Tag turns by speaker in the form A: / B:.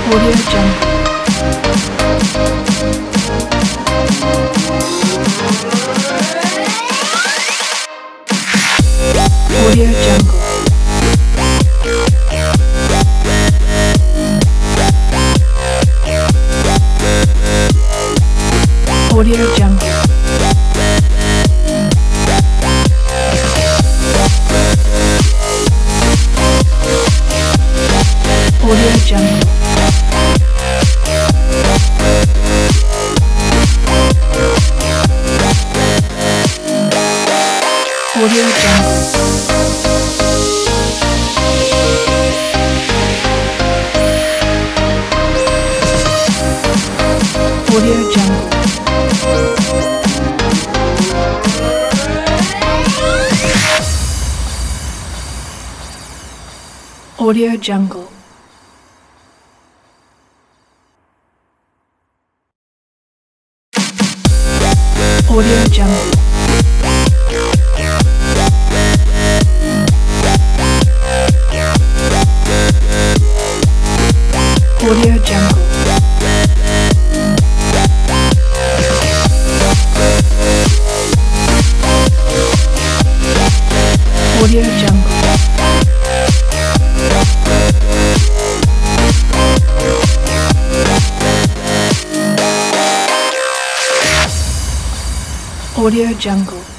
A: Audio Jungle. Audio Jungle. Audio Jungle. Audio Jungle. Audio Jungle. Audio Jungle. Audio Jungle. Audio Jungle. Audio Jungle. Audio Jungle. Audio Jungle.